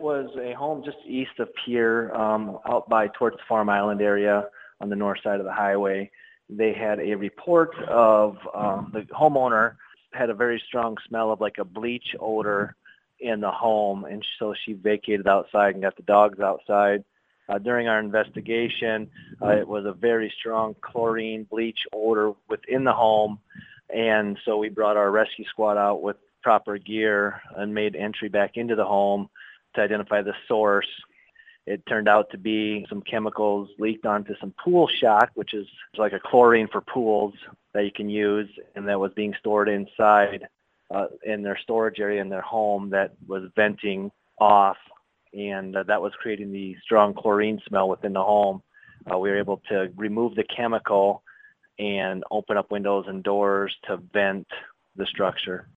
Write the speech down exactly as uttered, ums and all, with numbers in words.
was a home just east of Pierre, um, out by towards Farm Island area on the north side of the highway. They had a report of um, the homeowner had a very strong smell of like a bleach odor in the home, and so she vacated outside and got the dogs outside. Uh, during our investigation, uh, it was a very strong chlorine bleach odor within the home, and so we brought our rescue squad out with proper gear and made entry back into the home to identify the source. It turned out to be some chemicals leaked onto some pool shock, which is like a chlorine for pools that you can use, and that was being stored inside uh, in their storage area in their home that was venting off, and uh, that was creating the strong chlorine smell within the home. Uh, we were able to remove the chemical and open up windows and doors to vent the structure.